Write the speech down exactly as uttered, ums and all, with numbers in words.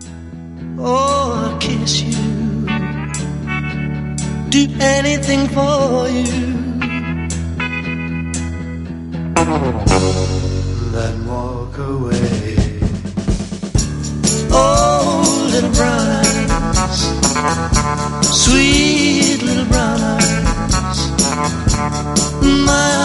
Oh, I'll kiss you, do anything for you, then walk away. Oh, little brown eyes, sweet little brown eyes, my